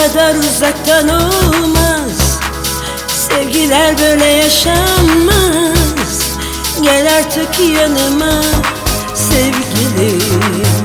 kadar uzaktan olmaz, sevgiler böyle yaşanmaz. Gel artık yanıma sevgilim,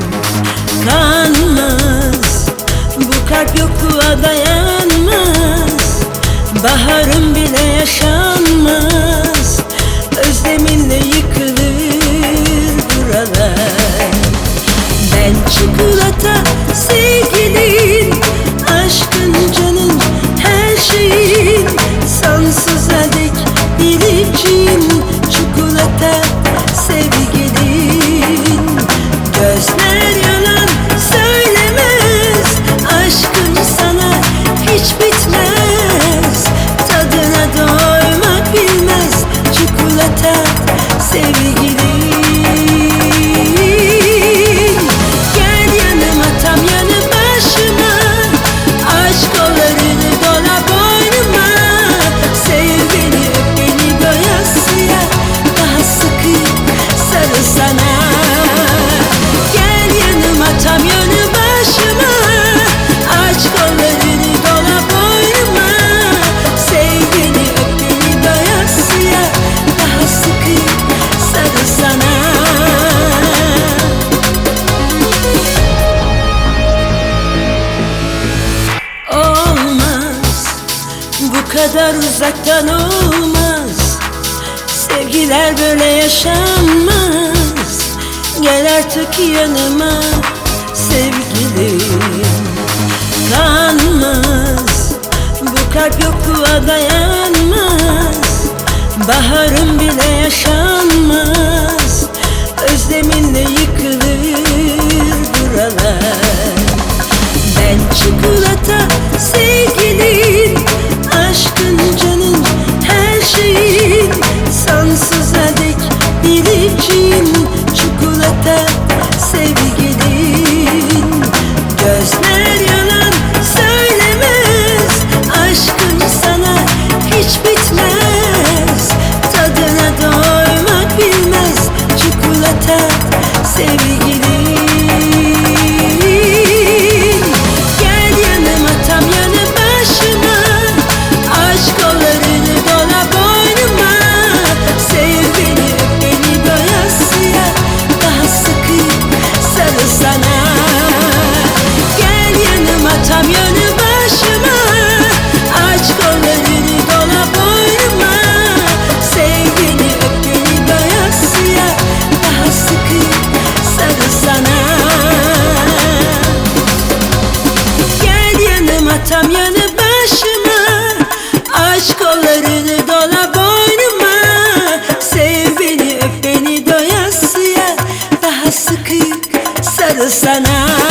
kanmaz. Bu kalp yokluğa dayanmaz, baharım bile yaşanmaz. Özleminle yıkılır buralar. Ben çikolata sevgilin, aşkın canın her şeyin, sonsuza dek biricin. Çikolata sevgilin, gözler yalan söylemez, aşkım sana hiç bitmez. Tadına doymak bilmez, çikolata sevgilin. Gel yanıma, tam yanı başıma, aç kollarını dola boynuma. Sev beni, öp beni doyasıya, daha sıkı sarıl sana. Gel yanıma, tam yanı başıma, aç kollarını dola boynuma. Sev beni, öp beni doyasıya, daha sıkı sarıl sana. Olmaz, bu kadar uzaktan olmaz, sevgiler böyle yaşanmaz. Gel artık yanıma sevgilim, kanmaz. Bu kalp yokluğa dayanmaz, baharım bile yaşanmaz. Özleminle yıkılır buralar. Ben çikolata sevgilin, aşkın canın her şeyin, sonsuza dek biricin. Çikolata sevgilin, gözler yalan söylemez, aşkım sana hiç bitmez. Tadına doymak bilmez, çikolata sevgilin. Gel yanıma, tam yanı başıma, aç kollarını dola boynuma. Sev beni, öp beni doyasıya, daha sıkı sarıl sana. Gel yanıma, tam yanı başıma, aç kollarını dola boynuma. Sev beni, öp beni doyasıya, daha sıkı sarıl sana. Gel yanıma, tam yanı başıma, aç kollarını dola boynuma. Sev beni, öp beni doyasıya, daha sıkı sarıl sana.